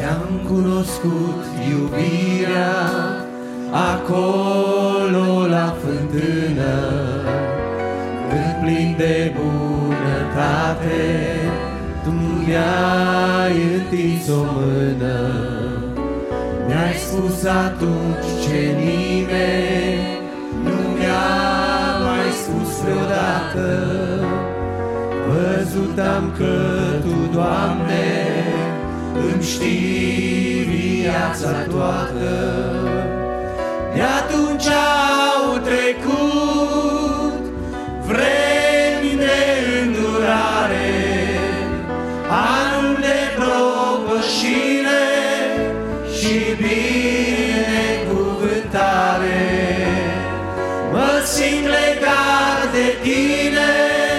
Ți-am cunoscut iubirea acolo la fântână, când plin de bunătate Tu mi-ai întins o mână. Mi-ai spus atunci ce nimeni nu mi-a mai spus vreodată. Văzut am că Tu, Doamne, îmi știi viața toată. De atunci au trecut vremi de îndurare, anul de propășire și binecuvântare. Mă simt legat de Tine,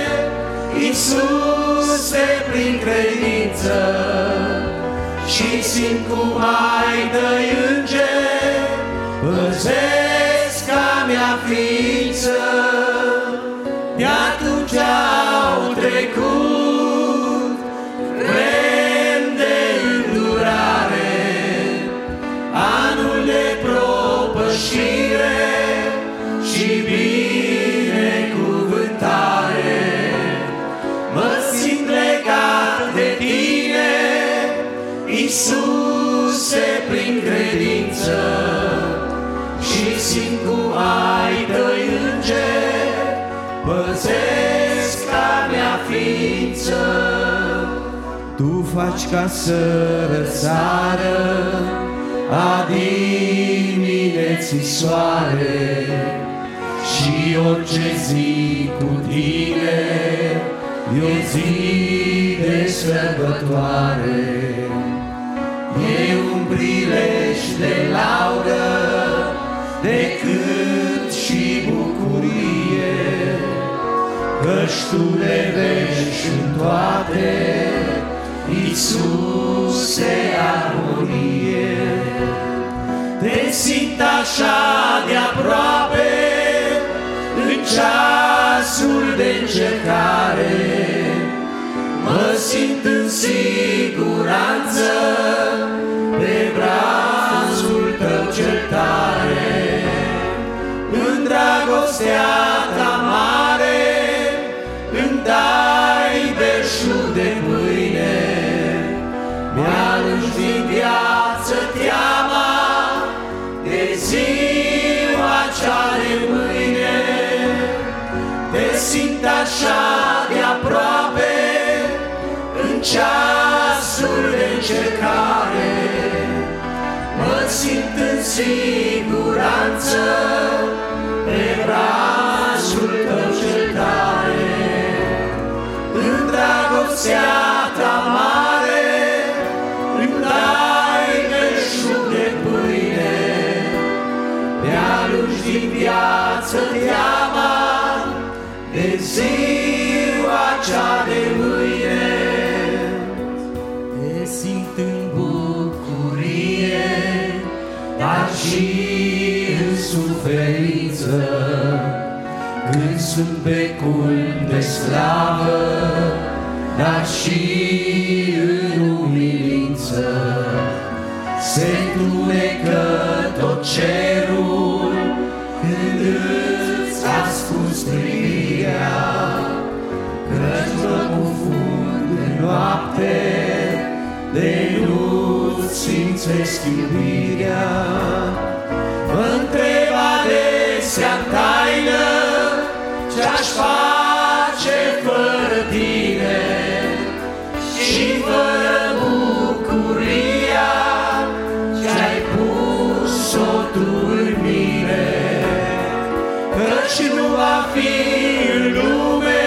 Iisuse, prin credință, și simt cum ai Tăi îngeri păzesc a mea ființă. De atunci au trecut vremi de îndurare, anul de propășire și binecuvântare. Mă simt legat de Tine, Iisuse, prin credință, și simt cum ai Tăi îngeri păzesc a mea ființă. Tu faci ca să răsară a dimineții soare, și orice zi cu Tine e o zi de sărbătoare. E un prilej de laudă, de cânt și bucurie, căci Tu le vezi în toate, Iisuse, armonie. Te simt așa de aproape în ceasul de încercare, mă simt în siguranță pe brațul Tău cel tare. În dragostea Ta mare îmi dai belșug de pâine, mi-arunci din viață teama de ziua cea de mâine. Te simt așa de aproape în ceasul de încercare, mă simt în siguranță pe brațul Tău cel tare. În dragostea Ta mare îmi dai belșug de pâine, mi-arunci din viață teama de ziua cea de mâine. Te simt în bucurie, dar și în suferință, când sunt pe culm de slavă, dar și în umilință. Se întunecă tot cerul când îți ascunzi privirea, căci mă confund în noapte de nu-ți simțesc iubirea. Mă întreb adesea în taină ce-aș face fără Tine și fără bucuria ce-ai pus-o Tu în mine. Căci nu va fi în lume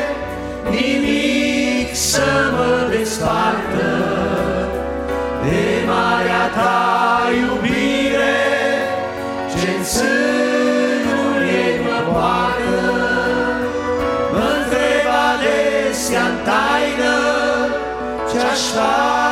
nimic să mă despartă de marea Ta iubire, ce-n sânul ei mă poartă. Mă întreb adesea în taină ce-aș face